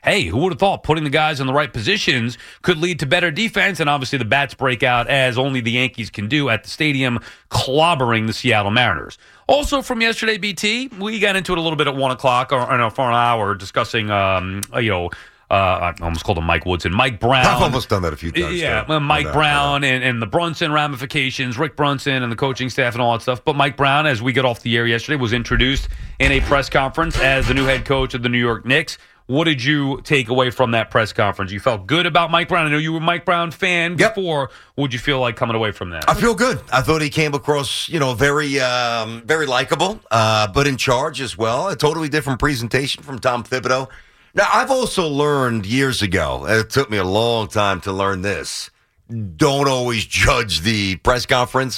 hey, who would have thought putting the guys in the right positions could lead to better defense? And obviously the bats break out as only the Yankees can do at the stadium, clobbering the Seattle Mariners. Also from yesterday, BT, we got into it a little bit at 1 o'clock for an hour discussing, I almost called him Mike Woodson. Mike Brown. I've almost done that a few times. Yeah, Mike Brown and the Brunson ramifications, Rick Brunson and the coaching staff and all that stuff. But Mike Brown, as we got off the air yesterday, was introduced in a press conference as the new head coach of the New York Knicks. What did you take away from that press conference? You felt good about Mike Brown. I know you were a Mike Brown fan before. What would you feel like coming away from that? I feel good. I thought he came across, very likable, but in charge as well. A totally different presentation from Tom Thibodeau. Now, I've also learned years ago, and it took me a long time to learn this, don't always judge the press conference,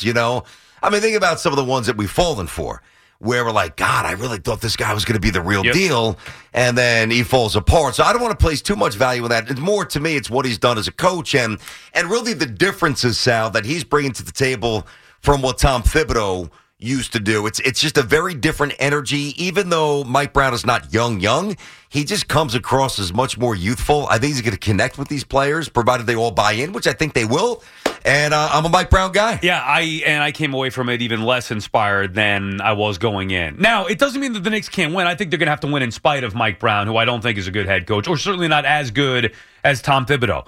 I mean, think about some of the ones that we've fallen for, where we're like, God, I really thought this guy was going to be the real deal, and then he falls apart. So I don't want to place too much value on that. It's more, to me, it's what he's done as a coach, and really the differences, Sal, that he's bringing to the table from what Tom Thibodeau used to do. It's just a very different energy. Even though Mike Brown is not young, he just comes across as much more youthful. I think he's going to connect with these players, provided they all buy in, which I think they will. And I'm a Mike Brown guy. Yeah, I came away from it even less inspired than I was going in. Now, it doesn't mean that the Knicks can't win. I think they're going to have to win in spite of Mike Brown, who I don't think is a good head coach, or certainly not as good as Tom Thibodeau.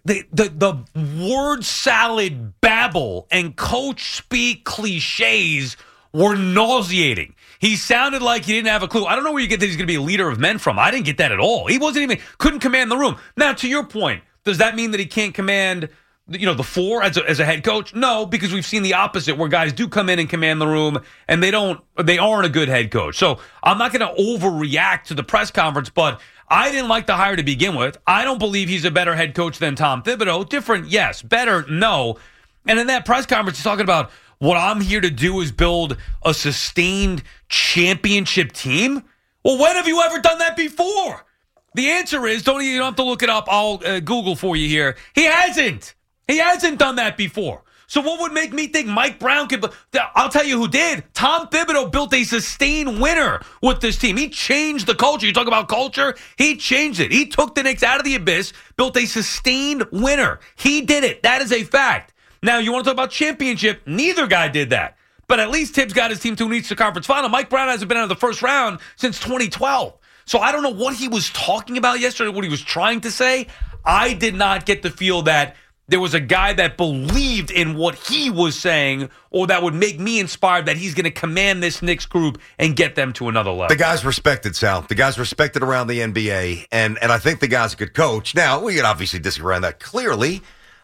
The word salad babble and coach speak cliches were nauseating. He sounded like he didn't have a clue. I don't know where you get that he's going to be a leader of men from. I didn't get that at all. He couldn't command the room. Now, to your point, does that mean that he can't command the floor as a head coach? No, because we've seen the opposite, where guys do come in and command the room, and they aren't a good head coach. So I'm not going to overreact to the press conference, but I didn't like the hire to begin with. I don't believe he's a better head coach than Tom Thibodeau. Different, yes. Better, no. And in that press conference, he's talking about, what I'm here to do is build a sustained championship team. Well, when have you ever done that before? The answer is, you don't have to look it up. I'll Google for you here. He hasn't. He hasn't done that before. So what would make me think Mike Brown could? I'll tell you who did. Tom Thibodeau built a sustained winner with this team. He changed the culture. You talk about culture? He changed it. He took the Knicks out of the abyss, built a sustained winner. He did it. That is a fact. Now, you want to talk about championship? Neither guy did that. But at least Tibbs got his team to an Eastern Conference final. Mike Brown hasn't been out of the first round since 2012. So I don't know what he was talking about yesterday, what he was trying to say. I did not get the feel that there was a guy that believed in what he was saying, or that would make me inspired that he's going to command this Knicks group and get them to another level. The guy's respected, Sal. The guy's respected around the NBA, and I think the guy's a good coach. Now, we can obviously disagree on that clearly.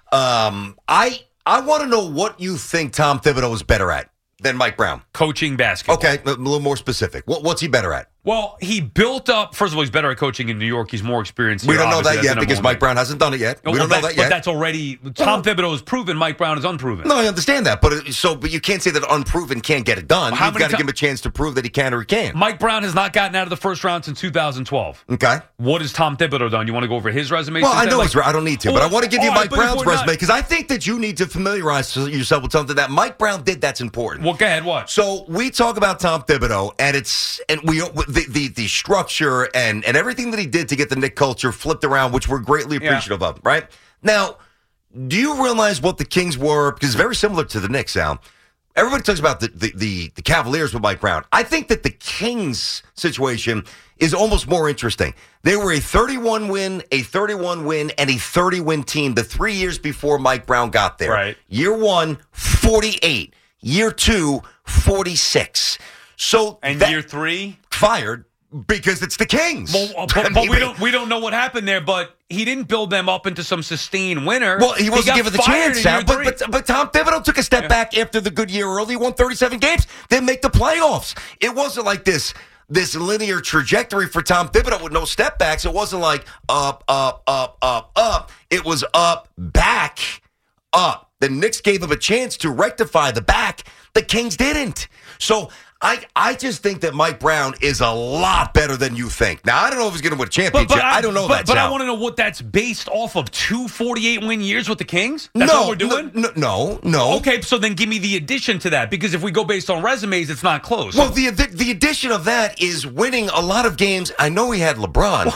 I want to know what you think Tom Thibodeau is better at than Mike Brown. Coaching basketball. Okay, a little more specific. What's he better at? Well, he built up, first of all, he's better at coaching in New York. He's more experienced here. We don't know that yet because Mike Brown hasn't done it yet. We don't know that yet. But that's already, Tom Thibodeau is proven, Mike Brown is unproven. No, I understand that. But you can't say that unproven can't get it done. You've got to give him a chance to prove that he can or he can't. Mike Brown has not gotten out of the first round since 2012. Okay. What has Tom Thibodeau done? You want to go over his resume? Well, I know I don't need to, but I want to give you Mike Brown's resume because I think that you need to familiarize yourself with something that Mike Brown did that's important. Well, go ahead. What? So we talk about Tom Thibodeau, and the structure and everything that he did to get the Knick culture flipped around, which we're greatly appreciative of, right? Now, do you realize what the Kings were? Because it's very similar to the Knicks, Al. Everybody talks about the Cavaliers with Mike Brown. I think that the Kings situation is almost more interesting. They were a 31-win, and a 30-win team the 3 years before Mike Brown got there. Right. Year 1, 48. Year 2, 46. Year 3? Fired. Because it's the Kings. Well, but we don't know what happened there, but he didn't build them up into some sustained winner. Well, he wasn't given the chance, Sam. But Tom Thibodeau took a step back after the good year early, won 37 games, didn't make the playoffs. It wasn't like this linear trajectory for Tom Thibodeau with no step backs. It wasn't like up, up, up, up, up. It was up, back, up. The Knicks gave him a chance to rectify the back. The Kings didn't. So I just think that Mike Brown is a lot better than you think. Now, I don't know if he's going to win a championship. I don't know that. But I want to know what that's based off of. 2 48-win years with the Kings? That's what we're doing? No. Okay, so then give me the addition to that, because if we go based on resumes, it's not close. Well, the addition of that is winning a lot of games. I know he had LeBron.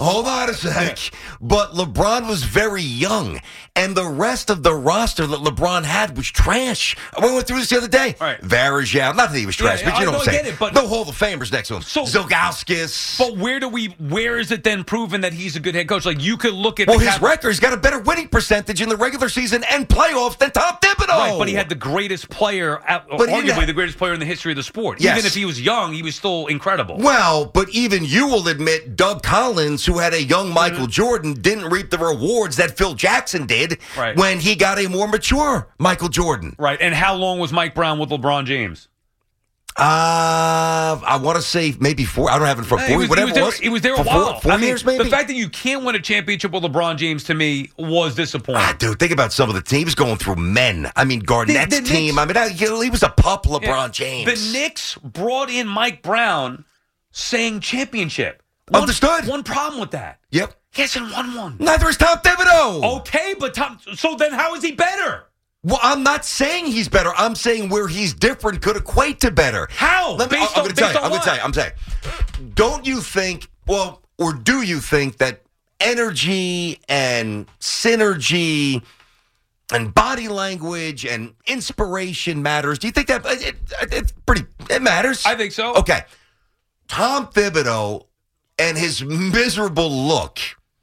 hold on a sec. But LeBron was very young, and the rest of the roster that LeBron had was trash. We went through this the other day. Right. Varejao, not that he was trash, but you know what I'm saying. But no Hall of Famers next to him. So, Zilgauskas. But where is it then proven that he's a good head coach? Like, you could look at his record, he's got a better winning percentage in the regular season and playoffs than Tom Thibodeau. Right, but he had the greatest player, arguably the greatest player in the history of the sport. Yes. Even if he was young, he was still incredible. Well, but even you will admit Doug Collins, who had a young Michael Jordan, didn't reap the rewards that Phil Jackson did when he got a more mature Michael Jordan. Right, and how long was Mike Brown with LeBron James? I want to say maybe 4. I don't have it for 4. He was there a while. 4 years, maybe. The fact that you can't win a championship with LeBron James, to me, was disappointing. Dude, think about some of the teams going through men. I mean, Garnett's team. I mean, he was a pup, LeBron James. The Knicks brought in Mike Brown saying championship. Understood. One problem with that. Yep. He hasn't won one. Neither is Tom Thibodeau. Okay, but so then how is he better? Well, I'm not saying he's better. I'm saying where he's different could equate to better. How? I'm going to tell you. I'm saying, don't you think, or do you think that energy and synergy and body language and inspiration matters? Do you think that it matters? I think so. Okay. Tom Thibodeau and his miserable look,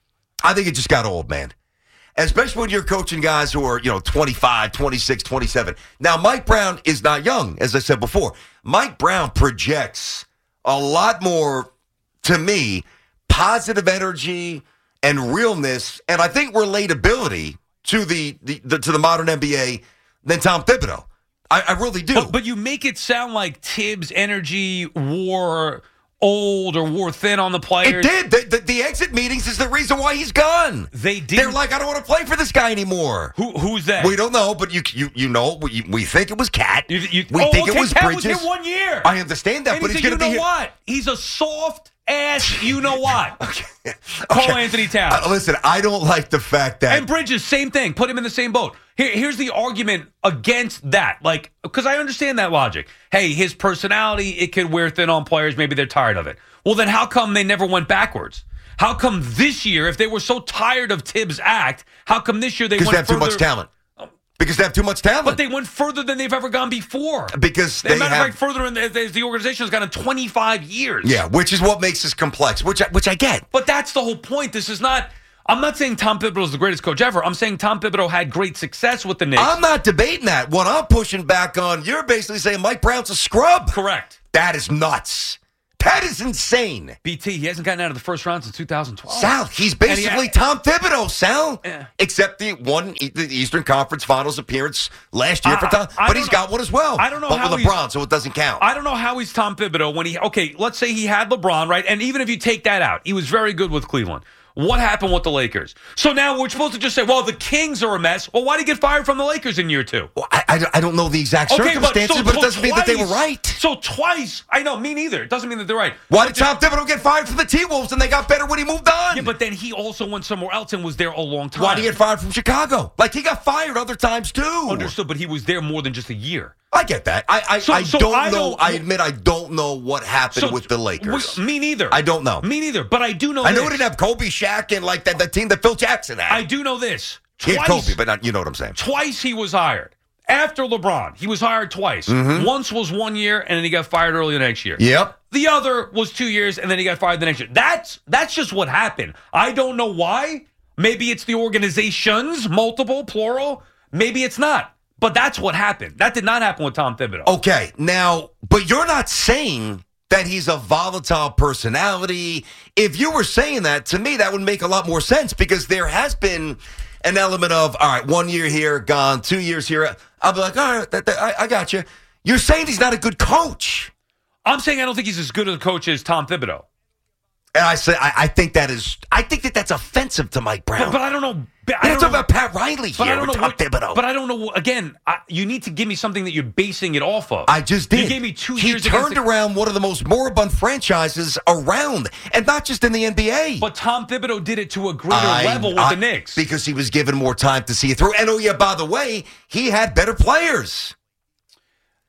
I think it just got old, man. Especially when you're coaching guys who are, 25, 26, 27. Now, Mike Brown is not young, as I said before. Mike Brown projects a lot more, to me, positive energy and realness, and I think relatability to the modern NBA than Tom Thibodeau. I really do. But you make it sound like Tibbs' energy wore old or wore thin on the players. It did. The exit meetings is the reason why he's gone. They're like, I don't want to play for this guy anymore. Who's that? We don't know, but you know, we think it was Cat. We think it was Cat Bridges. Was here 1 year. I understand that, and but he's going to be here. You know what? He's a soft ass. You know what? Okay. Call Anthony Towns. Listen, I don't like the fact that and Bridges, same thing. Put him in the same boat. Here's the argument against that. Like, because I understand that logic. Hey, his personality, it could wear thin on players. Maybe they're tired of it. Well, then how come they never went backwards? How come this year, if they were so tired of Tibbs' act, how come this year they went further? Because they have too much talent. Because they have too much talent. But they went further than they've ever gone before. Because they have further than the organization has gone in 25 years. Yeah, which is what makes this complex, which I get. But that's the whole point. This is not. I'm not saying Tom Thibodeau is the greatest coach ever. I'm saying Tom Thibodeau had great success with the Knicks. I'm not debating that. What I'm pushing back on, you're basically saying Mike Brown's a scrub. Correct. That is nuts. That is insane. BT, he hasn't gotten out of the first round since 2012. Sal, he's basically Tom Thibodeau, Sal. Yeah. Except the Eastern Conference Finals appearance last year for Tom. But he's got one as well. I don't know but how with LeBron, so it doesn't count. I don't know how he's Tom Thibodeau when let's say he had LeBron, right? And even if you take that out, he was very good with Cleveland. What happened with the Lakers? So now we're supposed to just say, well, the Kings are a mess. Well, why did he get fired from the Lakers in year 2? Well, I don't know the exact circumstances, but it doesn't mean that they were right. So twice, I know, me neither. It doesn't mean that they're right. Why did Tom Thibodeau get fired from the T-Wolves and they got better when he moved on? Yeah, but then he also went somewhere else and was there a long time. Why did he get fired from Chicago? Like, he got fired other times, too. Understood, but he was there more than just a year. I get that. I don't know. I admit I don't know what happened with the Lakers. Me neither. I don't know. Me neither. But I do know. I know we didn't have Kobe, Shaq, and like the team that Phil Jackson had. I do know this. He had Kobe, but not, you know what I'm saying. Twice he was hired. After LeBron, he was hired twice. Mm-hmm. Once was 1 year, and then he got fired early the next year. Yep. The other was 2 years, and then he got fired the next year. That's just what happened. I don't know why. Maybe it's the organizations, multiple, plural. Maybe it's not. But that's what happened. That did not happen with Tom Thibodeau. Okay, now, but you're not saying that he's a volatile personality. If you were saying that, to me, that would make a lot more sense because there has been an element of, all right, 1 year here, gone, 2 years here. I'll be like, all right, I got you. You're saying he's not a good coach. I'm saying I don't think he's as good a coach as Tom Thibodeau. And I say I think that's offensive to Mike Brown. But I don't know. You're talking about Pat Riley here with Tom Thibodeau. But I don't know. Again, you need to give me something that you're basing it off of. I just did. You gave me 2 years. He turned around one of the most moribund franchises around, and not just in the NBA. But Tom Thibodeau did it to a greater level with the Knicks. Because he was given more time to see it through. And, oh, yeah, by the way, he had better players.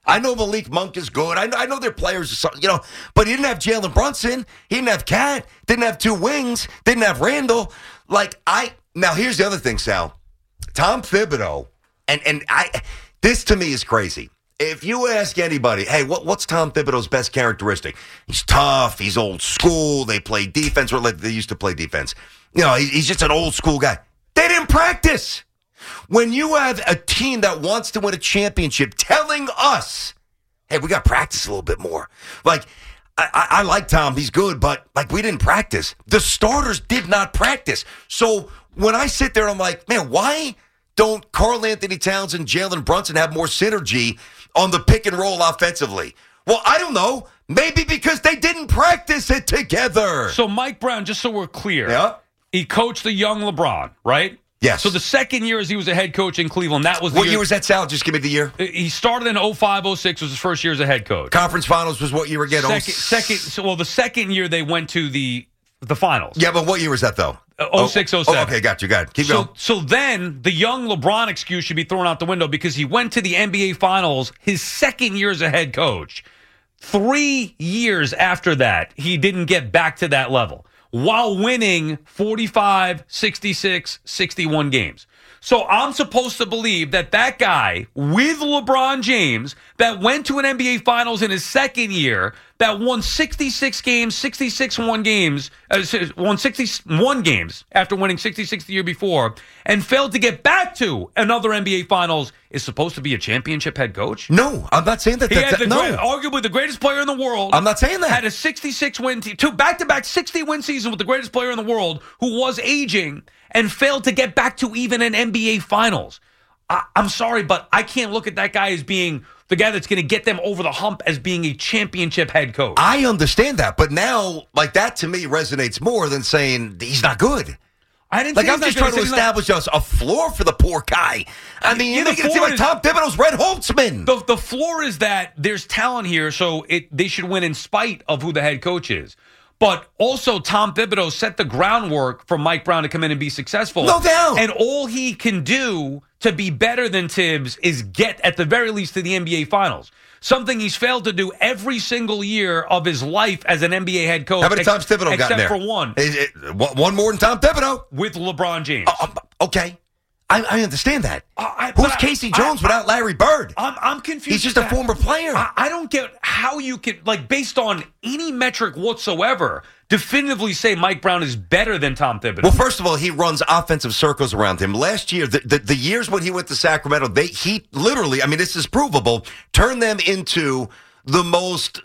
I know Malik Monk is good. I know their players are something, but he didn't have Jalen Brunson. He didn't have Cat. Didn't have two wings. Didn't have Randall. Now here's the other thing, Sal. Tom Thibodeau, and this to me is crazy. If you ask anybody, hey, what's Tom Thibodeau's best characteristic? He's tough. He's old school. They play defense. Or they used to play defense. He's just an old school guy. They didn't practice. When you have a team that wants to win a championship telling us, hey, we got to practice a little bit more. I like Tom. He's good, but we didn't practice. The starters did not practice. So when I sit there, I'm like, man, why don't Karl Anthony Towns and Jalen Brunson have more synergy on the pick and roll offensively? Well, I don't know. Maybe because they didn't practice it together. So Mike Brown, just so we're clear, yeah, he coached the young LeBron, right? Yes. So the second year as he was a head coach in Cleveland, that was the What year was that, Sal? Just give me the year. He started in 05-06, was his first year as a head coach. Conference Finals was what year again? The second year they went to the finals. Yeah, but what year was that, though? 06-07. Oh, okay, got you. Keep going. So then the young LeBron excuse should be thrown out the window because he went to the NBA Finals his second year as a head coach. 3 years after that, he didn't get back to that level while winning 45, 66, 61 games. So I'm supposed to believe that guy with LeBron James that went to an NBA Finals in his second year, that won 66 games, won 61 games after winning 66 the year before, and failed to get back to another NBA Finals, is supposed to be a championship head coach? No, I'm not saying that. He had arguably the greatest player in the world. I'm not saying that. Had a 66-win team, two back-to-back 60-win season with the greatest player in the world who was aging and failed to get back to even an NBA Finals. I'm sorry, but I can't look at that guy as being the guy that's going to get them over the hump as being a championship head coach. I understand that, but now, that to me resonates more than saying he's not good. I didn't. I'm just trying to establish us a floor for the poor guy. I mean, you make it seem like Tom Thibodeau's Red Holtzman. The floor is that there's talent here, so they should win in spite of who the head coach is. But also, Tom Thibodeau set the groundwork for Mike Brown to come in and be successful. No doubt. And all he can do to be better than Tibbs is get, at the very least, to the NBA Finals. Something he's failed to do every single year of his life as an NBA head coach. How many times Thibodeau got there? Except for one. One more than Tom Thibodeau. With LeBron James. Okay. I understand that. Who's Casey Jones without Larry Bird? I'm confused. He's just a former player. I don't get how you can, based on any metric whatsoever, definitively say Mike Brown is better than Tom Thibodeau. Well, first of all, he runs offensive circles around him. Last year, the years when he went to Sacramento, he literally, this is provable, turned them into the most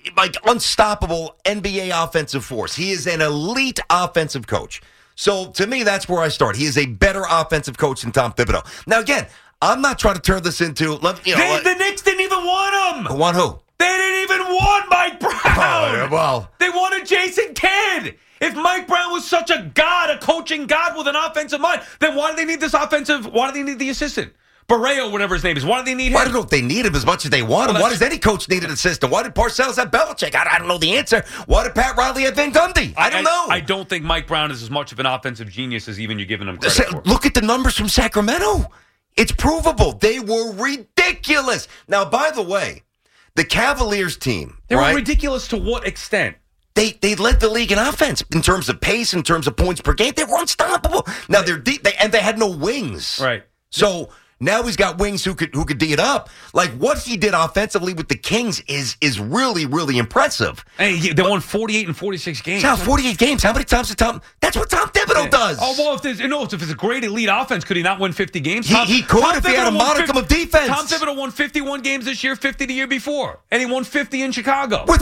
unstoppable NBA offensive force. He is an elite offensive coach. So, to me, that's where I start. He is a better offensive coach than Tom Thibodeau. Now, again, I'm not trying to turn this into, the Knicks didn't even want him. Want who? They didn't even want Mike Brown. Well, they wanted Jason Kidd. If Mike Brown was such a god, a coaching god with an offensive mind, then why do they need why do they need the assistant? Barreo, whatever his name is. Why do they need him? I don't know if they need him as much as they want him. Why does any coach need an assistant? Why did Parcells have Belichick? I don't know the answer. Why did Pat Riley have Van Gundy? I don't know. I don't think Mike Brown is as much of an offensive genius as even you're giving him credit for. Look at the numbers from Sacramento. It's provable. They were ridiculous. Now, by the way, the Cavaliers team. They were ridiculous to what extent? They led the league in offense in terms of pace, in terms of points per game. They were unstoppable. Now, they're deep, and they had no wings. Right. So now he's got wings who could D it up. What he did offensively with the Kings is really, really impressive. Hey, they won 48 and 46 games. Now 48 games. How many times did Tom? That's what Tom Thibodeau does. Oh well, if it's a great elite offense, could he not win 50 games? He could if he had a modicum of defense. Tom Thibodeau won 51 games this year, 50 the year before, and he won 50 in Chicago with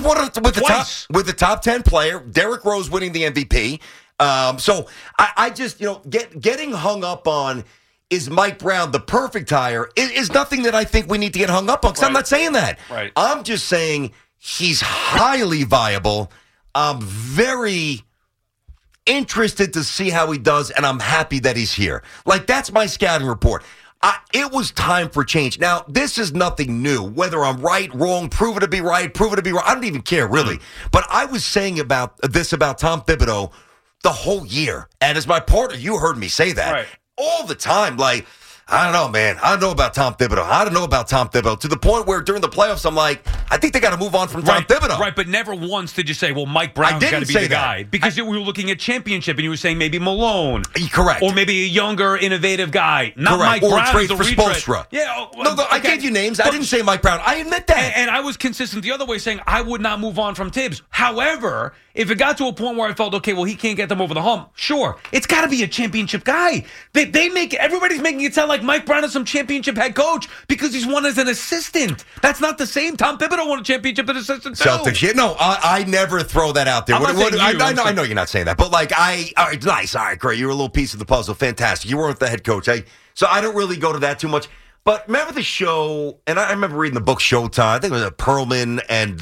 the top 10 player, Derrick Rose winning the MVP. So I just getting hung up on. Is Mike Brown the perfect hire? Is nothing that I think we need to get hung up on. Because I'm not saying that. Right. I'm just saying he's highly viable. I'm very interested to see how he does, and I'm happy that he's here. That's my scouting report. It was time for change. Now, this is nothing new. Whether I'm right, wrong, prove it to be right, prove it to be wrong. I don't even care, really. But I was saying about Tom Thibodeau the whole year. And as my partner, you heard me say that. Right. All the time, I don't know, man. I don't know about Tom Thibodeau. To the point where during the playoffs, I'm like, I think they got to move on from Tom Thibodeau. Right, but never once did you say, well, Mike Brown's got to be the guy. Because we were looking at championship, and you were saying maybe Malone. Correct. Or maybe a younger, innovative guy. Not Correct. Mike or Brown. trade for Spoelstra. Yeah. I gave you names. I didn't say Mike Brown. I admit that. And I was consistent the other way, saying I would not move on from Tibbs. However, if it got to a point where I felt, okay, well, he can't get them over the hump, sure. It's got to be a championship guy. Everybody's making it sound like Mike Brown is some championship head coach because he's won as an assistant. That's not the same. Tom Thibodeau won a championship as assistant too. Celtics shit. No, I never throw that out there. I know you're not saying that, but all right, nice. All right, great. You're a little piece of the puzzle. Fantastic. You weren't the head coach. So I don't really go to that too much. But remember the show, and I remember reading the book Showtime. I think it was Perlman and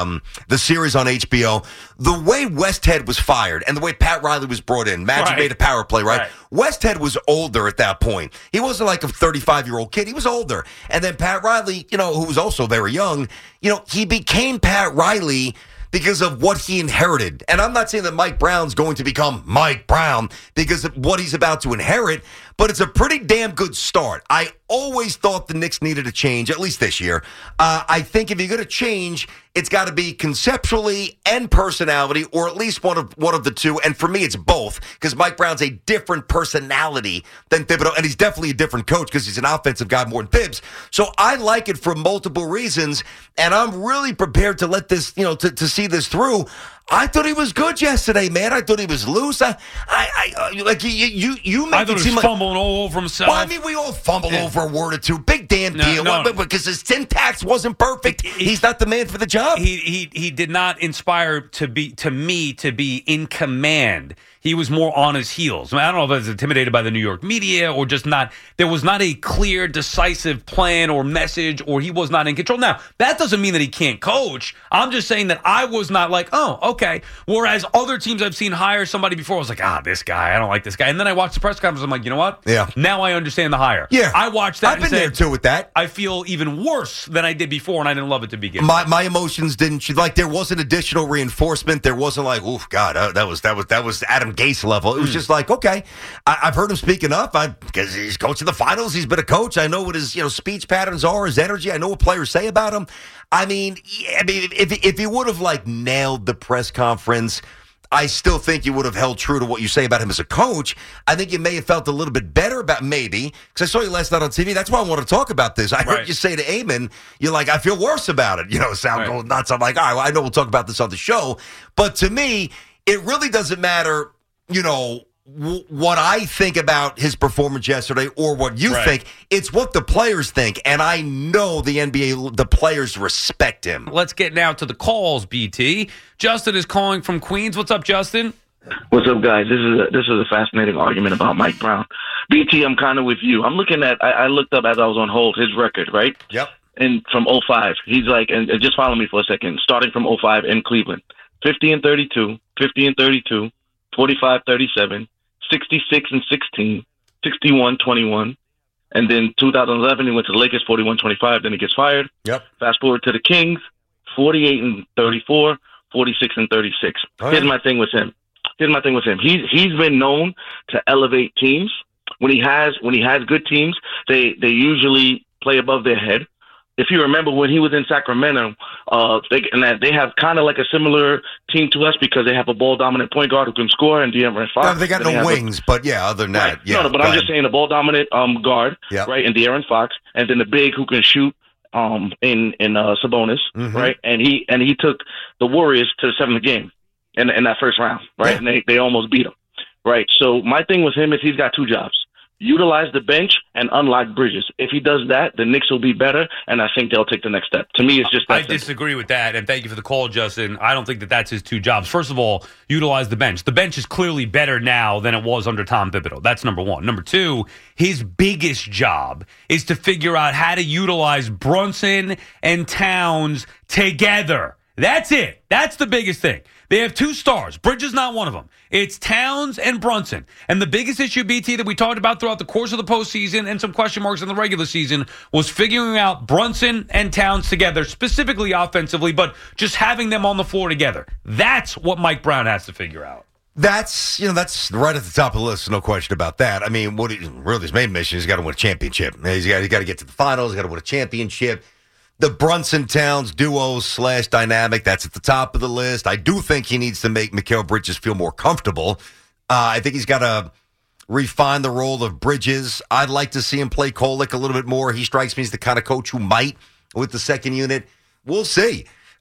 the series on HBO. The way Westhead was fired and the way Pat Riley was brought in, Magic made a power play, right? Westhead was older at that point. He wasn't like a 35-year-old kid. He was older. And then Pat Riley, who was also very young, he became Pat Riley because of what he inherited. And I'm not saying that Mike Brown's going to become Mike Brown because of what he's about to inherit, but it's a pretty damn good start. I always thought the Knicks needed a change, at least this year. I think if you're going to change, it's got to be conceptually and personality, or at least one of the two. And for me, it's both, because Mike Brown's a different personality than Thibodeau, and he's definitely a different coach because he's an offensive guy more than Thibs. So I like it for multiple reasons, and I'm really prepared to let this, to see this through. I thought he was good yesterday, man. I thought he was loose. You make I thought he was fumbling all over himself. Well, I mean, we all fumble over a word or two. Big damn deal. Because his syntax wasn't perfect. He's not the man for the job. He did not inspire me to be in command. He was more on his heels. I don't know if I was intimidated by the New York media or just not. There was not a clear, decisive plan or message, or he was not in control. Now, that doesn't mean that he can't coach. I'm just saying that I was not like, oh, okay. Whereas other teams I've seen hire somebody before, I was like, this guy, I don't like this guy. And then I watched the press conference. I'm like, you know what? Yeah. Now I understand the hire. Yeah. I watched that. I've been there too with that. I feel even worse than I did before, and I didn't love it to begin. My emotions didn't. There wasn't additional reinforcement. There wasn't like, oof, God, that was Adam Gase level. It was just like, okay, I've heard him speak enough because he's coaching the finals. He's been a coach. I know what his speech patterns are, his energy. I know what players say about him. I mean, if he would have nailed the press conference, I still think you would have held true to what you say about him as a coach. I think you may have felt a little bit better about because I saw you last night on TV. That's why I want to talk about this. I heard you say to Eamon, you're like, I feel worse about it. Sound going nuts. I'm like, all right, well, I know we'll talk about this on the show. But to me, it really doesn't matter, what I think about his performance yesterday or what you think. It's what the players think. And I know the NBA, the players respect him. Let's get now to the calls, BT. Justin is calling from Queens. What's up, Justin? What's up, guys? This is a fascinating argument about Mike Brown. BT, I'm kind of with you. I'm looking at, I looked up as I was on hold, his record, right? Yep. And from 05, he's like, and just follow me for a second, starting from 05 in Cleveland, 50-32, 50-32, 45-37, 66-16, 61-21, and then 2011 he went to the Lakers, 41-25. Then he gets fired. Yep. Fast forward to the Kings, 48-34, 46-36. Here's my thing with him. He's been known to elevate teams. When he has good teams, they usually play above their head. If you remember when he was in Sacramento, they have kind of like a similar team to us because they have a ball-dominant point guard who can score, and De'Aaron Fox. No, they got no wings, but yeah, other than that, yeah. No, but I'm just saying a ball-dominant guard, right, and De'Aaron Fox, and then the big who can shoot in Sabonis, right, and he took the Warriors to the seventh game in that first round, right, and they almost beat him, right. So my thing with him is he's got two jobs. Utilize the bench and unlock Bridges. If he does that, the Knicks will be better, and I think they'll take the next step. To me, it's just that I disagree with that, and thank you for the call, Justin. I don't think that that's his two jobs. First of all, utilize the bench. The bench is clearly better now than it was under Tom Thibodeau. That's number one. Number two, his biggest job is to figure out how to utilize Brunson and Towns together. That's it. That's the biggest thing. They have two stars. Bridges not one of them. It's Towns and Brunson. And the biggest issue, BT, that we talked about throughout the course of the postseason and some question marks in the regular season was figuring out Brunson and Towns together, specifically offensively, but just having them on the floor together. That's what Mike Brown has to figure out. That's right at the top of the list, no question about that. I mean, really his main mission is he's got to win a championship. He's got to get to the finals, he's got to win a championship. The Brunson Towns duo / dynamic, that's at the top of the list. I do think he needs to make Mikal Bridges feel more comfortable. I think he's got to refine the role of Bridges. I'd like to see him play Kolek a little bit more. He strikes me as the kind of coach who might with the second unit. We'll see.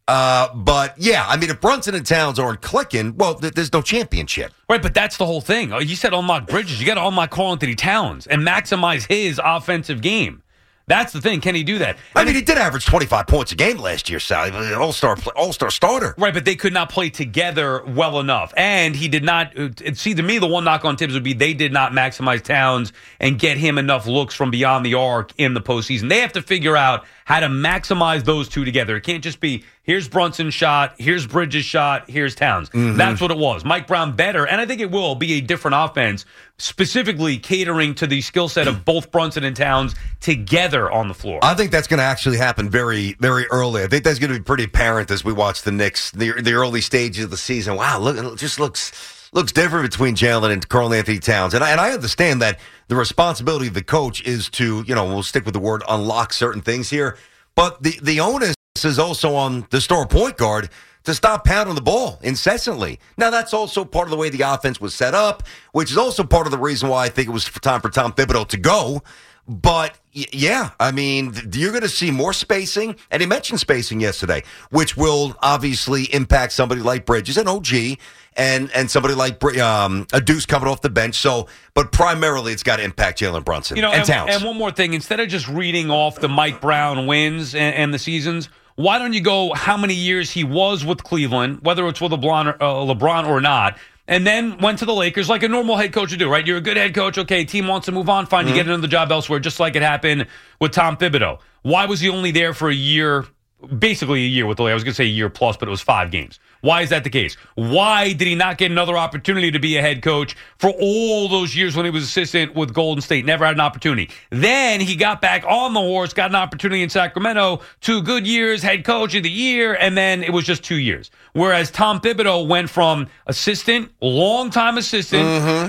But, yeah, I mean, if Brunson and Towns aren't clicking, well, there's no championship. Right, but that's the whole thing. You said unlock Bridges. You got to unlock Karl-Anthony Towns and maximize his offensive game. That's the thing. Can he do that? I mean, he did average 25 points a game last year, Sally. All-star starter. Right, but they could not play together well enough. And he did not see, to me, the one knock on Tibbs would be they did not maximize Towns and get him enough looks from beyond the arc in the postseason. They have to figure out how to maximize those two together. It can't just be, here's Brunson's shot, here's Bridges' shot, here's Towns. Mm-hmm. That's what it was. Mike Brown better, and I think it will be a different offense, specifically catering to the skill set of both Brunson and Towns together on the floor. I think that's going to actually happen very, very early. I think that's going to be pretty apparent as we watch the Knicks, the early stages of the season. Wow, look, it just looks different between Jalen and Karl-Anthony Towns. And I understand that the responsibility of the coach is to, we'll stick with the word unlock certain things here. But the onus is also on the star point guard to stop pounding the ball incessantly. Now, that's also part of the way the offense was set up, which is also part of the reason why I think it was time for Tom Thibodeau to go. But, yeah, I mean, you're going to see more spacing. And he mentioned spacing yesterday, which will obviously impact somebody like Bridges and OG and somebody like a Deuce coming off the bench. So, but primarily it's got to impact Jalen Brunson and Towns. And one more thing, instead of just reading off the Mike Brown wins and the seasons, why don't you go how many years he was with Cleveland, whether it's with LeBron or not, and then went to the Lakers like a normal head coach would do, right? You're a good head coach. Okay, team wants to move on. Fine, you get another job elsewhere, just like it happened with Tom Thibodeau. Why was he only there for a year, basically a year with the Lakers? I was going to say a year plus, but it was 5 games. Why is that the case? Why did he not get another opportunity to be a head coach for all those years when he was assistant with Golden State? Never had an opportunity. Then he got back on the horse, got an opportunity in Sacramento, 2 good years, head coach of the year, and then it was just 2 years. Whereas Tom Thibodeau went from assistant, long-time assistant,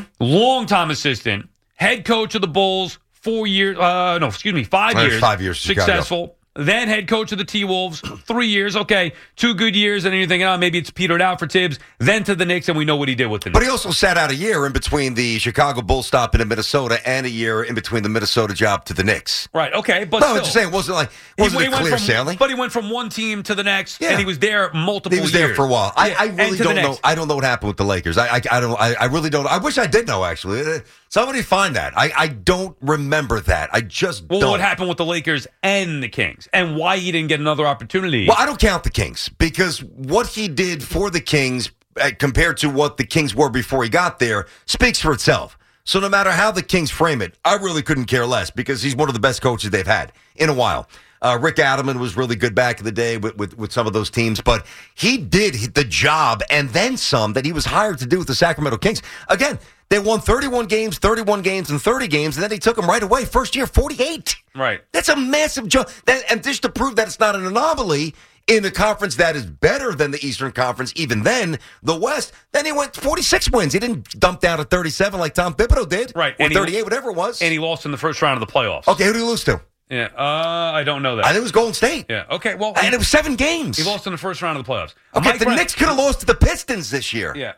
head coach of the Bulls, 5 years. 5 years successful. Then head coach of the T-Wolves, 3 years. Okay, 2 good years, and then you're thinking, maybe it's petered out for Tibbs. Then to the Knicks, and we know what he did with the Knicks. But he also sat out a year in between the Chicago Bulls stop in Minnesota and a year in between the Minnesota job to the Knicks. Right, okay, but no, I'm just saying, it wasn't a clear sailing. But he went from one team to the next, and he was there multiple years. He was there for a while. I really don't know. I don't know what happened with the Lakers. I really don't. I wish I did know, actually. Somebody find that. I don't remember that. I just don't. What happened with the Lakers and the Kings, and why he didn't get another opportunity? Well, I don't count the Kings because what he did for the Kings compared to what the Kings were before he got there speaks for itself. So no matter how the Kings frame it, I really couldn't care less because he's one of the best coaches they've had in a while. Rick Adelman was really good back in the day with some of those teams, but he did the job and then some that he was hired to do with the Sacramento Kings. Again, they won 31 games, and 30 games, and then he took them right away. First year, 48. Right. That's a massive jump. And just to prove that it's not an anomaly in a conference that is better than the Eastern Conference, even then, the West, then he went 46 wins. He didn't dump down to 37 like Tom Thibodeau did. Right. Or 38, whatever it was. And he lost in the first round of the playoffs. Okay, who did he lose to? Yeah, I don't know that. I think it was Golden State. Yeah, okay, well. And it was 7 games. He lost in the first round of the playoffs. Okay, the Knicks could have lost to the Pistons this year. Yeah.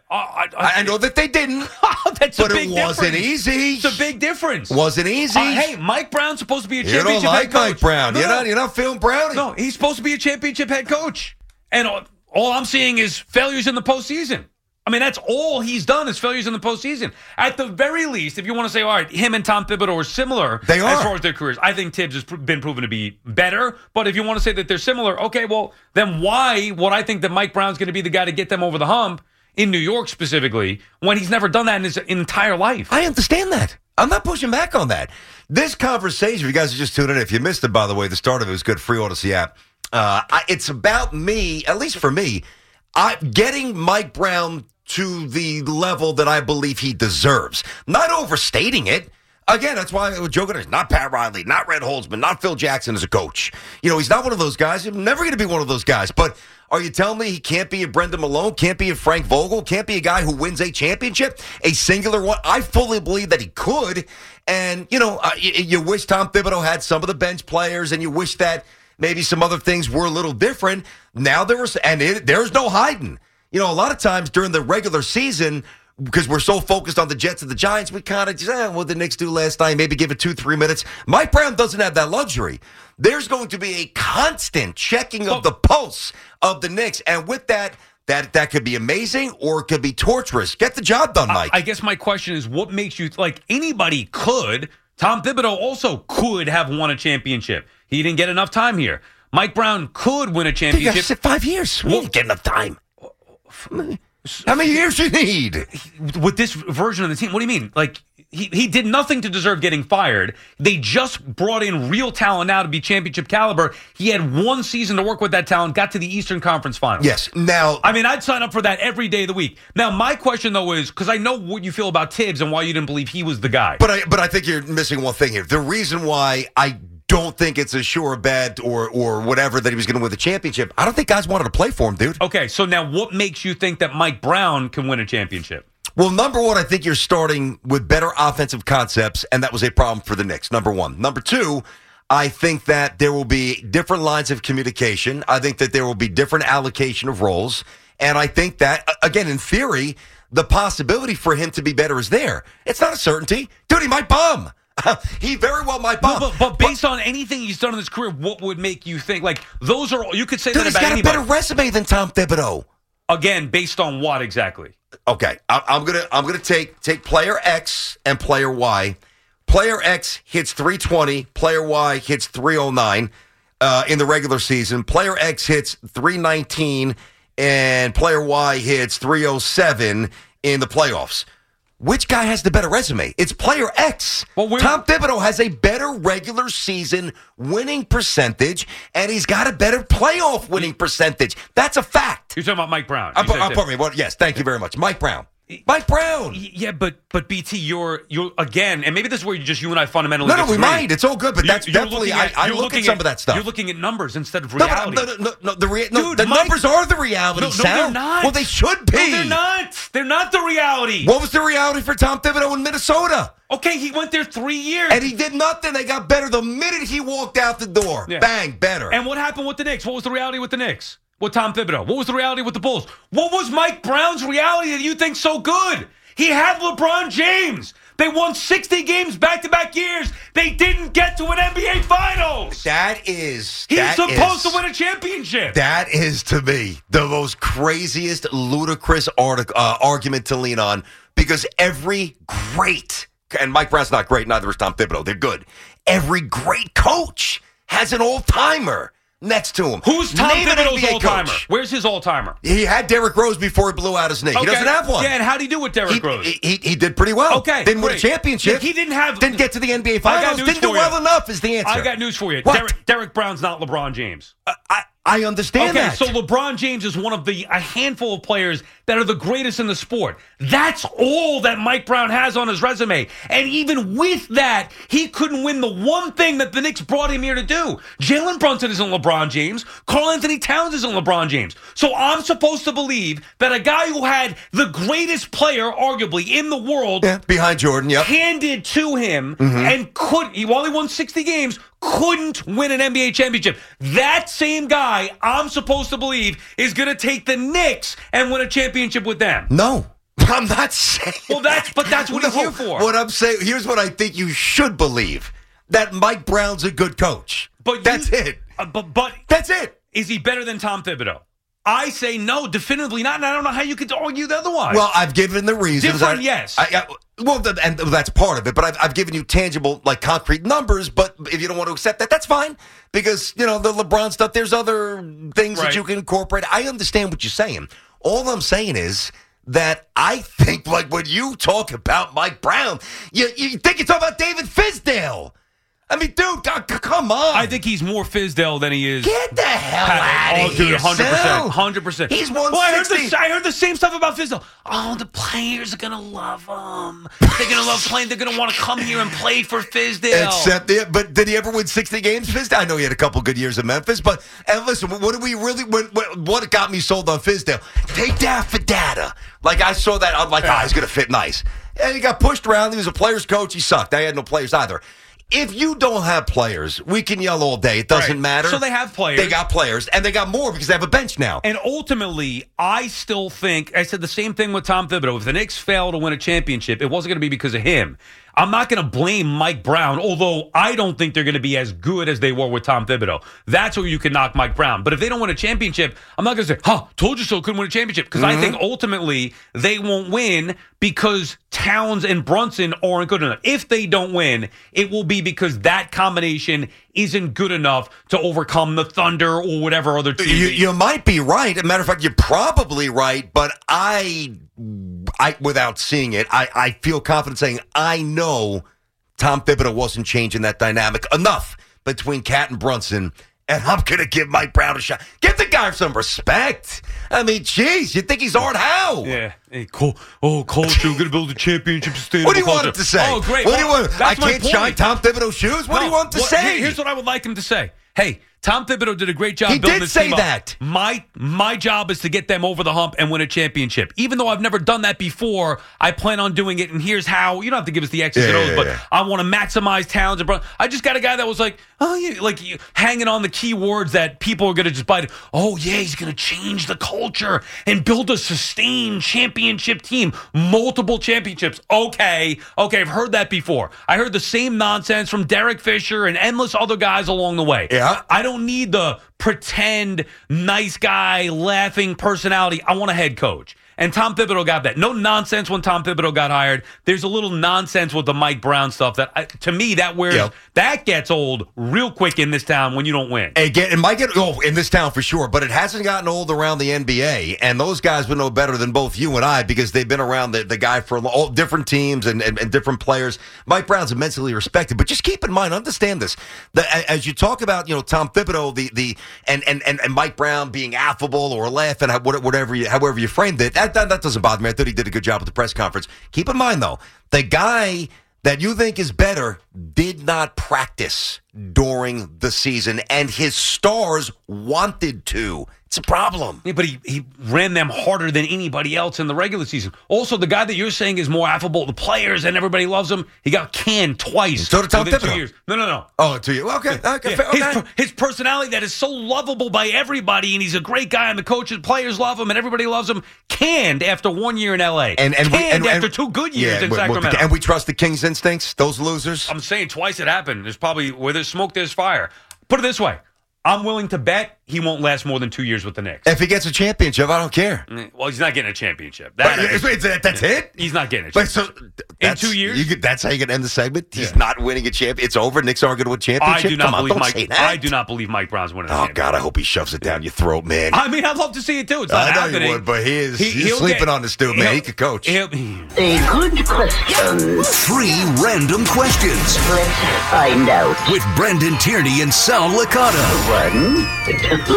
I know that they didn't. That's but a big it wasn't difference. easy. It's a big difference. Wasn't easy. Hey, Mike Brown's supposed to be a championship head coach. You don't like Mike Brown. No, You're not feeling Brownie. No, he's supposed to be a championship head coach. And all I'm seeing is failures in the postseason. I mean, that's all he's done is failures in the postseason. At the very least, if you want to say, all right, him and Tom Thibodeau are similar they are. As far as their careers. I think Tibbs has been proven to be better. But if you want to say that they're similar, okay, well, then why would I think that Mike Brown's going to be the guy to get them over the hump in New York specifically when he's never done that in his entire life? I understand that. I'm not pushing back on that. This conversation, if you guys are just tuning in, if you missed it, by the way, the start of it was good, free Odyssey app. It's about me, at least for me, getting Mike Brown to the level that I believe he deserves. Not overstating it. Again, that's why Joe Goodell, not Pat Riley, not Red Holzman, not Phil Jackson as a coach. He's not one of those guys. He's never going to be one of those guys. But are you telling me he can't be a Brendan Malone, can't be a Frank Vogel, can't be a guy who wins a championship, a singular one? I fully believe that he could. And, you wish Tom Thibodeau had some of the bench players, and you wish that maybe some other things were a little different. Now there's no hiding. A lot of times during the regular season, because we're so focused on the Jets and the Giants, we kind of just, what did the Knicks do last night? Maybe give it 2-3 minutes. Mike Brown doesn't have that luxury. There's going to be a constant checking of the pulse of the Knicks. And with that could be amazing or it could be torturous. Get the job done, Mike. I guess my question is, what makes you, anybody could, Tom Thibodeau also could have won a championship. He didn't get enough time here. Mike Brown could win a championship. You got 5 years. We didn't get enough time. How many years do you need? With this version of the team, what do you mean? He did nothing to deserve getting fired. They just brought in real talent now to be championship caliber. He had one season to work with that talent, got to the Eastern Conference Finals. Yes. Now, I'd sign up for that every day of the week. Now, my question, though, is, because I know what you feel about Tibbs and why you didn't believe he was the guy. But I think you're missing one thing here. The reason why I don't think it's a sure bet or whatever that he was going to win the championship, I don't think guys wanted to play for him, dude. Okay, so now what makes you think that Mike Brown can win a championship? Well, number one, I think you're starting with better offensive concepts, and that was a problem for the Knicks, number one. Number two, I think that there will be different lines of communication. I think that there will be different allocation of roles. And I think that, again, in theory, the possibility for him to be better is there. It's not a certainty. Dude, he might bum. He very well might bum. But based on anything he's done in his career, what would make you think, those are, you could say dude, that about anybody. He's got a better resume than Tom Thibodeau. Again, based on what exactly? Okay, I'm gonna take player X and player Y. Player X hits 320. Player Y hits 309 in the regular season. Player X hits 319, and player Y hits 307 in the playoffs. Which guy has the better resume? It's player X. Well, Tom Thibodeau has a better regular season winning percentage, and he's got a better playoff winning percentage. That's a fact. You're talking about Mike Brown. Pardon me. Well, yes, thank you very much. Mike Brown. Mike Brown. Yeah, but BT, you're again, and maybe this is where you and I fundamentally No, disagree. we might. It's all good, but that's definitely I look at some of that stuff. You're looking at numbers instead of reality. No, the numbers are the reality. No, they're not. Well, they should be. No, they're not. They're not the reality. What was the reality for Tom Thibodeau in Minnesota? Okay, he went there 3 years. And he did nothing. They got better the minute he walked out the door. Yeah. Bang, better. And what happened with the Knicks? What was the reality with the Knicks? With Tom Thibodeau? What was the reality with the Bulls? What was Mike Brown's reality that you think so good? He had LeBron James. They won 60 games back-to-back years. They didn't get to an NBA Finals. He's supposed to win a championship. That is, to me, the most craziest, ludicrous argument to lean on, because every great, and Mike Brown's not great, neither is Tom Thibodeau. They're good. Every great coach has an all-timer next to him. Who's Tom Thibodeau's all-timer? Where's his all-timer? He had Derrick Rose before he blew out his knee. Okay. He doesn't have one. Yeah, and how'd he do with Derrick Rose? He did pretty well. Okay, didn't win a championship. He didn't get to the NBA Finals. Didn't do well enough is the answer. I got news for you. Derrick Brown's not LeBron James. I understand that. So LeBron James is one of a handful of players that are the greatest in the sport. That's all that Mike Brown has on his resume. And even with that, he couldn't win the one thing that the Knicks brought him here to do. Jalen Brunson isn't LeBron James. Karl Anthony Towns isn't LeBron James. So I'm supposed to believe that a guy who had the greatest player, arguably, in the world, behind Jordan, handed to him and couldn't, while he won 60 games, couldn't win an NBA championship. That same guy, I'm supposed to believe, is going to take the Knicks and win a championship with them. No. I'm not saying that's what he's here for. What I'm saying, here's what I think you should believe. That Mike Brown's a good coach. But that's it. But that's it. Is he better than Tom Thibodeau? I say no, definitively not, and I don't know how you could argue otherwise. Well, I've given the reasons. Different, yes. And that's part of it, but I've given you tangible, concrete numbers, but if you don't want to accept that, that's fine, because, the LeBron stuff, there's other things that you can incorporate. I understand what you're saying. All I'm saying is that I think, when you talk about Mike Brown, you think you're talking about David Fizdale. I mean, dude, come on. I think he's more Fizdale than he is. Get the hell out of here, 100%. 100%. He's 160. Well, I heard the same stuff about Fizdale. Oh, the players are going to love him. They're going to love playing. They're going to want to come here and play for Fizdale. But did he ever win 60 games, Fizdale? I know he had a couple good years in Memphis, but and listen, what got me sold on Fizdale? Take that for data. Like, I saw that, I'm like, he's going to fit nice. And he got pushed around. He was a player's coach. He sucked. I had no players either. If you don't have players, we can yell all day. It doesn't matter. So they have players. They got players, and they got more because they have a bench now. And ultimately, I still think, I said the same thing with Tom Thibodeau. If the Knicks fail to win a championship, it wasn't going to be because of him. I'm not going to blame Mike Brown, although I don't think they're going to be as good as they were with Tom Thibodeau. That's where you can knock Mike Brown. But if they don't win a championship, I'm not going to say, told you so, couldn't win a championship. Because I think ultimately they won't win because Towns and Brunson aren't good enough. If they don't win, it will be because that combination isn't good enough to overcome the Thunder or whatever other team. You might be right. As a matter of fact, you're probably right. But I without seeing it, I feel confident saying I know Tom Thibodeau wasn't changing that dynamic enough between Cat and Brunson, and I'm going to give Mike Brown a shot. Give the guy some respect. I mean, jeez, you think he's Art Howe? Yeah. Hey, culture, we're going to build a championship sustainable What do you culture. want him to say? Oh, great. What do you want? I my can't point. shine Tom Thibodeau's shoes? What do you want to say? Here's what I would like him to say. Hey, Tom Thibodeau did a great job He building did this say team up. that. My job is to get them over the hump and win a championship. Even though I've never done that before, I plan on doing it, and here's how. You don't have to give us the X's and O's, but I want to maximize Towns and Brown. I just got a guy that was like, hanging on the key words that people are going to just bite. Oh, yeah, he's going to change the culture and build a sustained championship team. Multiple championships. Okay, I've heard that before. I heard the same nonsense from Derek Fisher and endless other guys along the way. Yeah. I don't need the pretend nice guy laughing personality. I want a head coach. And Tom Thibodeau got that. No nonsense when Tom Thibodeau got hired. There's a little nonsense with the Mike Brown stuff that, to me, that gets old real quick in this town when you don't win. It might get old in this town for sure, but it hasn't gotten old around the NBA. And those guys would know better than both you and I because they've been around the guy for all different teams and different players. Mike Brown's immensely respected, but just keep in mind, understand this: as you talk about, Tom Thibodeau, and Mike Brown being affable or laughing, however you framed it. That doesn't bother me. I thought he did a good job at the press conference. Keep in mind, though, the guy that you think is better did not practice during the season, and his stars wanted to. It's a problem. Yeah, but he ran them harder than anybody else in the regular season. Also, the guy that you're saying is more affable to players and everybody loves him, he got canned twice. So did Tom within Thibodeau. 2 years. No. Oh, 2 years. Okay. Yeah. His personality that is so lovable by everybody, and he's a great guy, and the coaches, players love him, and everybody loves him. Canned after 1 year in L.A. And after 2 good years in Sacramento. And we trust the Kings' instincts, those losers? I'm saying twice it happened. There's probably, where there's smoke, there's fire. Put it this way. I'm willing to bet he won't last more than 2 years with the Knicks. If he gets a championship, I don't care. Well, he's not getting a championship. That's it? He's not getting a championship. In 2 years? That's how you can end the segment? He's not winning a championship. It's over. Knicks aren't going to win a championship? I do not believe Mike Brown's winning a championship. Oh, God, I hope he shoves it down your throat, man. I mean, I'd love to see it, too. It's not happening. I know you would, but he's sleeping on this dude, man. He could coach. A good question. 3 random questions. Let's find out. With Brendan Tierney and Sal Licata. 1,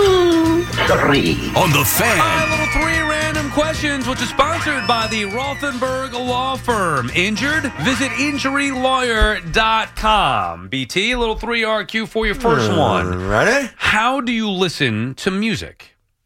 2, 3. On The Fan. Our little 3 random questions, which is sponsored by the Rothenberg Law Firm. Injured? Visit injurylawyer.com. BT, a little 3RQ for your first one. Ready? How do you listen to music?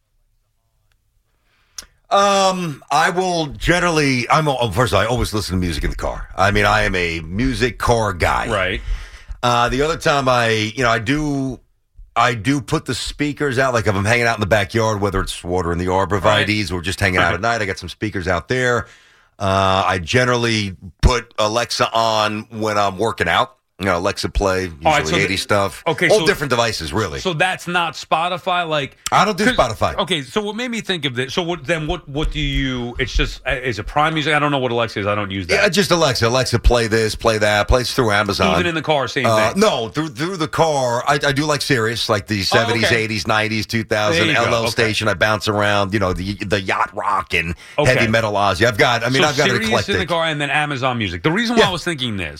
I will generally, first of all, I always listen to music in the car. I mean, I am a music car guy. Right. The other time I do put the speakers out, like if I'm hanging out in the backyard, whether it's watering the arborvitaes or just hanging out at night, I got some speakers out there. I generally put Alexa on when I'm working out. Alexa Play, usually 80 stuff. Okay, all different devices, really. So that's not Spotify? Like I don't do Spotify. Okay, so what made me think of this? So what do you? It's just is it Prime Music? I don't know what Alexa is. I don't use that. Yeah, just Alexa. Alexa, play this, play that. Plays through Amazon. Even in the car, same thing. No, through the car. I do like Sirius, like the 70s, 80s, 90s, 2000 LL station. I bounce around. The yacht rock and heavy metal Ozzy. I've got an Sirius eclectic in the car, and then Amazon Music. The reason why I was thinking this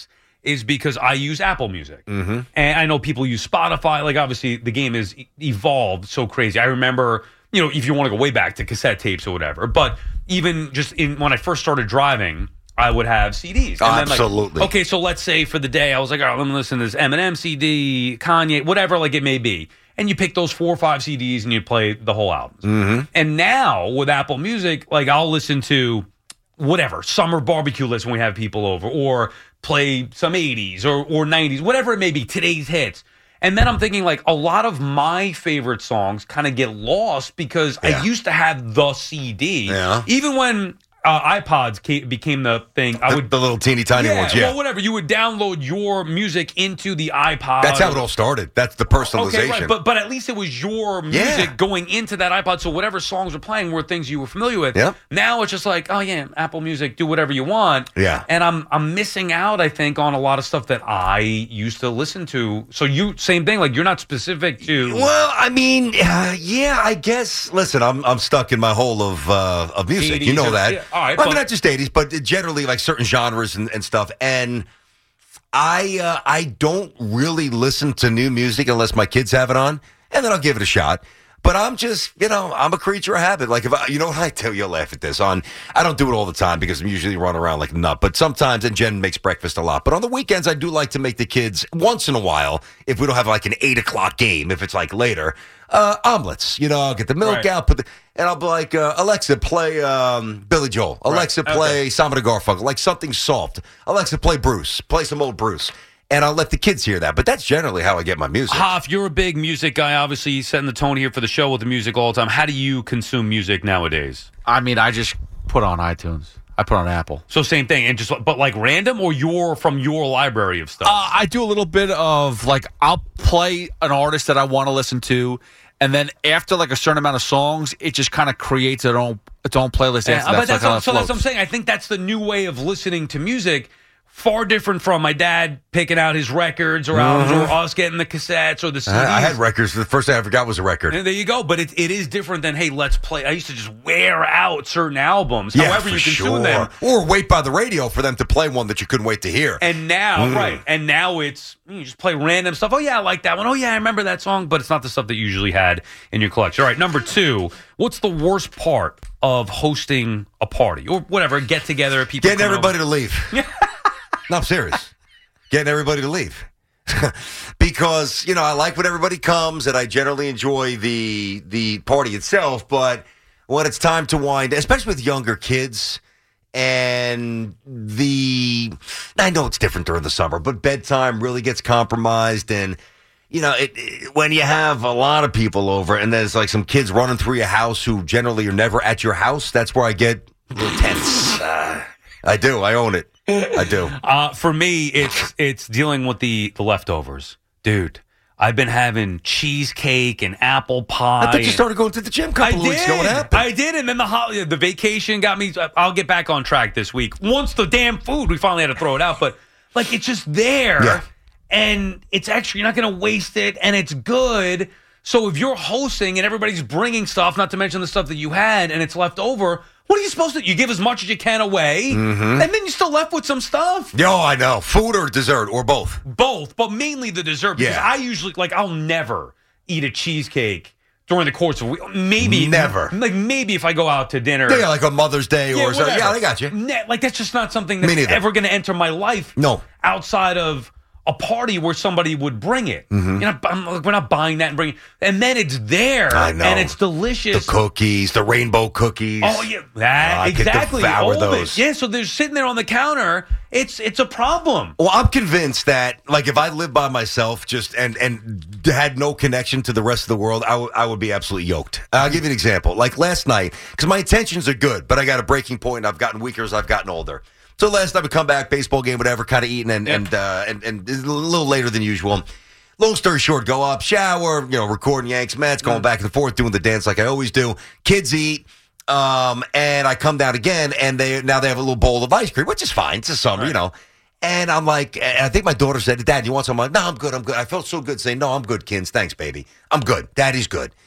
is because I use Apple Music. And I know people use Spotify. Like, obviously, the game has evolved so crazy. I remember, if you want to go way back to cassette tapes or whatever, but even just when I first started driving, I would have CDs. And Absolutely. Okay, so let's say for the day, I was like, all right, let me listen to this Eminem CD, Kanye, whatever, like it may be. And you pick those 4 or 5 CDs and you play the whole album. And now with Apple Music, like I'll listen to whatever, summer barbecue list when we have people over, or play some 80s or 90s, whatever it may be, today's hits. And then I'm thinking, like, a lot of my favorite songs kind of get lost because I used to have the CD. Yeah. Even when iPods became the thing, the little teeny tiny ones, well, whatever. You would download your music into the iPod. That's how it all started. That's the personalization. Okay, right. But at least it was your music going into that iPod. So whatever songs were playing were things you were familiar with. Yep. Now it's just like, oh yeah, Apple Music, do whatever you want. Yeah. And I'm missing out, I think, on a lot of stuff that I used to listen to. So same thing. Like, you're not specific to. Well, I mean, I guess. Listen, I'm stuck in my hole of music. 80s You know that. Yeah. All right, I mean, not just 80s, but generally like certain genres and stuff. And I don't really listen to new music unless my kids have it on, and then I'll give it a shot. But I'm just, I'm a creature of habit. Like, if I tell you, you'll laugh at this. I don't do it all the time because I'm usually running around like a nut. But sometimes, and Jen makes breakfast a lot. But on the weekends, I do like to make the kids, once in a while, if we don't have like an 8 o'clock game, if it's like later, omelets. I'll get the milk out, and I'll be like, Alexa, play Billy Joel. Alexa, play Simon and Garfunkel, like something soft. Alexa, play Bruce. Play some old Bruce. And I'll let the kids hear that. But that's generally how I get my music. Hoff, you're a big music guy, obviously setting the tone here for the show with the music all the time. How do you consume music nowadays? I mean, I just put on iTunes. I put on Apple. So same thing, but like random, or you're from your library of stuff? I do a little bit of, like, I'll play an artist that I want to listen to, and then after like a certain amount of songs, it just kind of creates its own playlist. Yeah, but that's what I'm saying. I think that's the new way of listening to music. Far different from my dad picking out his records or albums, or us getting the cassettes or the CDs. I had records. The first thing I ever got was a record. And there you go. But it is different than, hey, let's play. I used to just wear out certain albums, however you consume them. Or wait by the radio for them to play one that you couldn't wait to hear. And now, right. And now it's, you just play random stuff. Oh, yeah, I like that one. Oh, yeah, I remember that song. But it's not the stuff that you usually had in your collection. All right, number 2, what's the worst part of hosting a party or whatever, get together? People getting everybody to leave. No, I'm serious. Getting everybody to leave. Because, I like when everybody comes, and I generally enjoy the party itself, but when it's time to wind, especially with younger kids, and I know it's different during the summer, but bedtime really gets compromised, and, when you have a lot of people over, and there's like some kids running through your house who generally are never at your house, that's where I get a little tense. I do. I own it. I do. For me, it's dealing with the leftovers. Dude, I've been having cheesecake and apple pie. I thought you started going to the gym a couple of weeks ago. What happened? I did, and then the vacation got me. I'll get back on track this week. Once the damn food, we finally had to throw it out, but like it's just there. Yeah. And it's actually, you're not going to waste it, and it's good. So if you're hosting and everybody's bringing stuff, not to mention the stuff that you had, and it's left over, what are you supposed to do? You give as much as you can away, and then you're still left with some stuff. Oh, I know. Food or dessert, or both? Both, but mainly the dessert. Because I usually, I'll never eat a cheesecake during the course of a week. Maybe. Never. Maybe if I go out to dinner. Yeah, like a Mother's Day or something. Yeah, I got you. That's just not something that's ever going to enter my life. No. Outside of a party where somebody would bring it. We're not buying that and bringing it. And then it's there. I know. And it's delicious. The cookies, the rainbow cookies. Oh, yeah. Exactly. I could devour those. Yeah, so they're sitting there on the counter. It's a problem. Well, I'm convinced that, if I lived by myself and had no connection to the rest of the world, I would be absolutely yoked. I'll give you an example. Like last night, because my intentions are good, but I got a breaking point, and I've gotten weaker as I've gotten older. So last night we come back, baseball game, whatever, kind of eating and a little later than usual. Long story short, go up, shower, recording Yanks, Mets, going back and forth, doing the dance like I always do. Kids eat, and I come down again, and now they have a little bowl of ice cream, which is fine. It's the summer, And I'm like, I think my daughter said, Dad, you want some? I'm like, no, I'm good. I felt so good saying, no, I'm good, kids. Thanks, baby. I'm good. Daddy's good.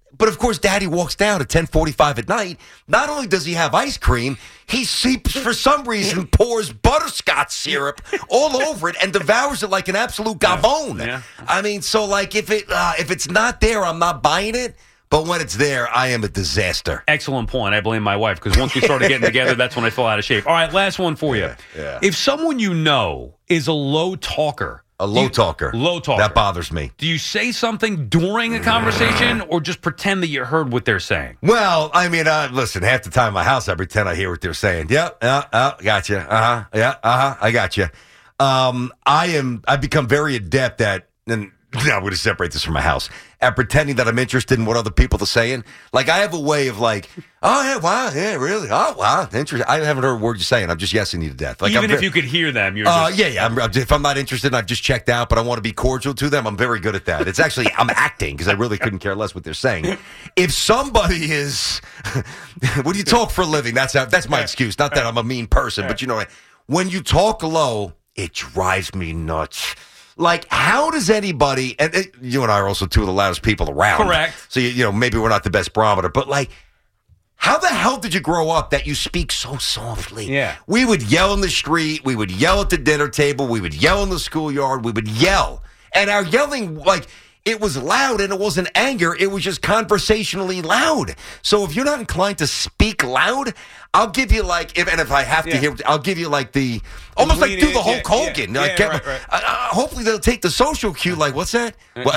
But of course, Daddy walks down at 10:45 at night. Not only does he have ice cream, he for some reason pours butterscotch syrup all over it and devours it like an absolute gavone. Yeah. I mean, so like if it's not there, I'm not buying it. But when it's there, I am a disaster. Excellent point. I blame my wife because once we started getting together, that's when I fell out of shape. All right, last one for you. Yeah. If someone you know is a low talker. Low talker. That bothers me. Do you say something during a conversation or just pretend that you heard what they're saying? Well, I mean, listen, half the time in my house, I pretend I hear what they're saying. Yep, gotcha. I gotcha. I've become very adept at, and now I'm going to separate this from my house, at pretending that I'm interested in what other people are saying. Like, I have a way of like, oh, yeah, wow, yeah, really? Oh, wow, interesting. I haven't heard a word you're saying. I'm just yesing you to death. Like, Even if you could hear them, you're just... If I'm not interested and I've just checked out, but I want to be cordial to them, I'm very good at that. It's actually, I'm acting because I really couldn't care less what they're saying. If somebody is, what do you talk for a living? That's my excuse. Not that I'm a mean person, but you know, when you talk low, it drives me nuts. Like, how does anybody, and you and I are also two of the loudest people around. Correct. So, maybe we're not the best barometer, but like, how the hell did you grow up that you speak so softly? Yeah. We would yell in the street. We would yell at the dinner table. We would yell in the schoolyard. We would yell. And our yelling, like, it was loud and it wasn't anger. It was just conversationally loud. So if you're not inclined to speak loud, I'll give you like, if I have to hear, I'll give you like the, almost like do the Hulk Hogan. Right. Hopefully they'll take the social cue, like, what's that?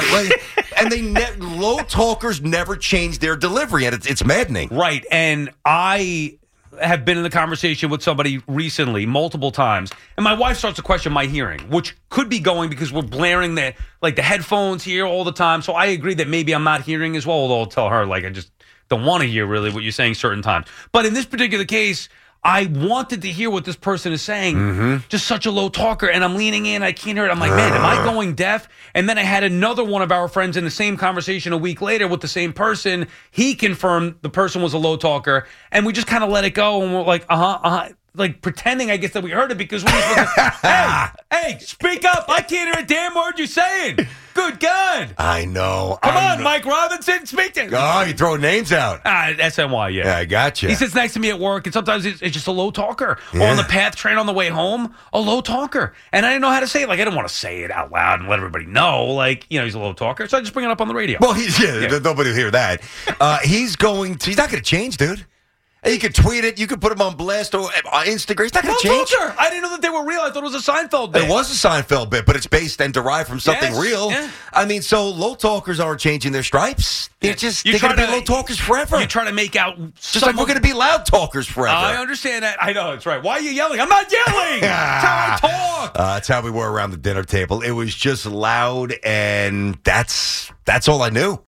And low talkers never change their delivery, and it's maddening. Right, and I have been in the conversation with somebody recently multiple times, and my wife starts to question my hearing, which could be going because we're blaring the headphones here all the time. So I agree that maybe I'm not hearing as well, although I'll tell her, like, I just don't want to hear really what you're saying certain times. But in this particular case, I wanted to hear what this person is saying. Just such a low talker, and I'm leaning in. I can't hear it. I'm like, man, am I going deaf? And then I had another one of our friends in the same conversation a week later with the same person. He confirmed the person was a low talker, and we just kind of let it go, and we're like, like pretending, I guess, that we heard it because we were supposed to, hey, speak up. I can't hear a damn word you're saying. Good God. I know. Come on, Mike Robinson, speak to. Oh, you throwing names out. SNY, yeah. Yeah, I got you. He sits next to me at work, and sometimes it's just a low talker. Or on the PATH train on the way home, a low talker. And I didn't know how to say it. Like, I didn't want to say it out loud and let everybody know. Like, he's a low talker. So I just bring it up on the radio. Well, nobody will hear that. He's not going to change, dude. You could tweet it. You could put him on blast or on Instagram. It's not going to change. Talker. I didn't know that they were real. I thought it was a Seinfeld bit. It was a Seinfeld bit, but it's based and derived from something real. Yeah. I mean, so low talkers aren't changing their stripes. They're going to be low talkers forever. You try to make out... Just like we're going to be loud talkers forever. I understand that. I know, that's right. Why are you yelling? I'm not yelling. That's how I talk. That's how we were around the dinner table. It was just loud, and that's all I knew.